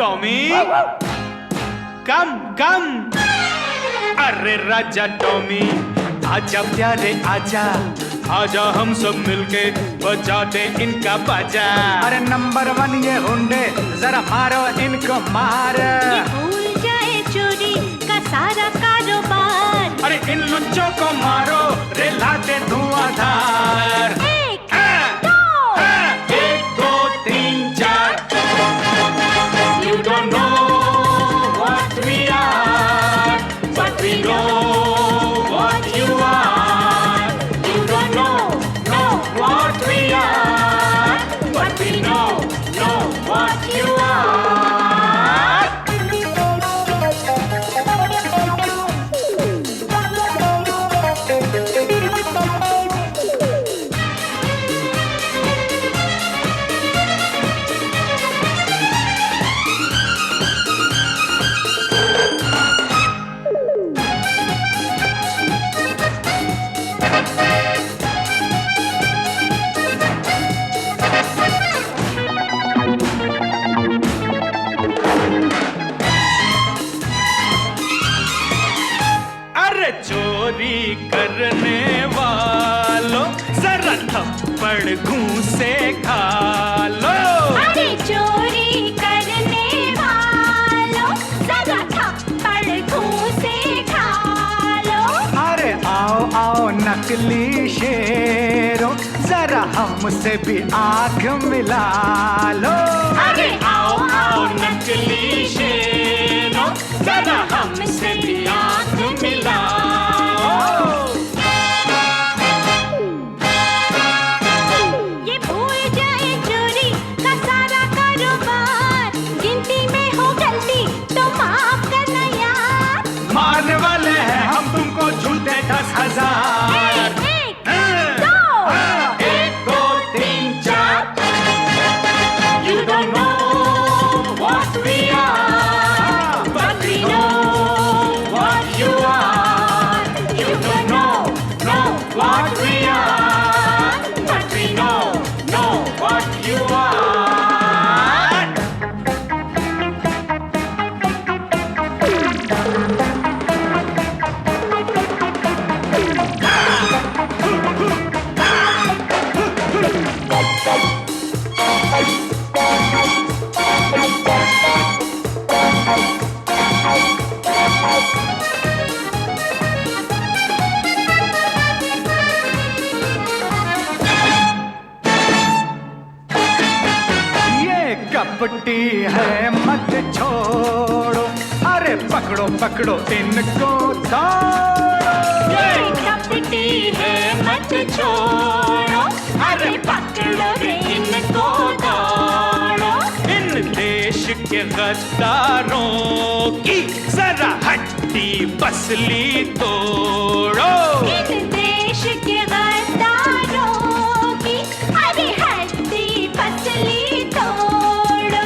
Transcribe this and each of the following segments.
Tommy कम कम। अरे राजा Tommy आजा प्यारे आजा, आजा हम सब मिलके बजाते इनका बाजा। अरे नंबर 1 ये हुंडे, जरा मारो इनको मार। ये भूल जाए चोरी का सारा कारोबार। अरे इन लुच्चों को मारो रे लाते धुआंधार। 1 2 1 2 3 4। You don't know what we are, but we know what you are. You don't know what we are, but we know what you are. चोरी करने वालों जरा थप्पड़ घूंसे खा लो। अरे चोरी करने वालों जरा थप्पड़ घूंसे खा लो। अरे आओ आओ नकली शेरों, जरा हमसे भी आंख मिला लो। अरे आओ आओ नकली शेरों, जरा हमसे भी आंख मिलाओ। ये भूल जाए चोरी का सारा कारोबार। गिनती में हो गलती तो माफ करना यार। मारने वाले हैं हम तुमको झूठे 10,000। 1 2 1 2 3 4। You don't know what we are, but we know what you are. You don't know what we are, but we know what you are. कपटी है मत छोड़ो, अरे पकड़ो पकड़ो इनको दौड़ो। ये कपटी है मत छोड़ो, अरे पकड़ो रे इनको दौड़ो। इन देश के गद्दारों की जरा हड्डी पसली तोड़ो। इन देश के गद्दारों की अरे हड्डी पसली तोड़ो।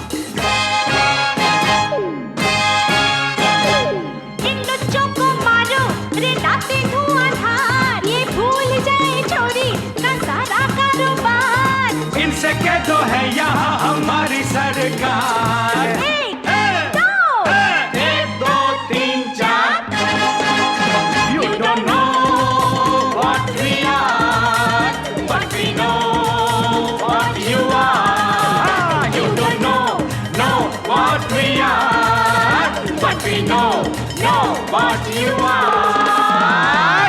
इन लुच्चों को मारो रे लाते धुआंधार। ये भूल जाए चोरी का सारा कारोबार। इनसे कह दो है यहाँ हमारी सरकार। 1 2 1 2 3 4। You don't know what we are, but we know what you are. You don't know what we are, but we know what you are.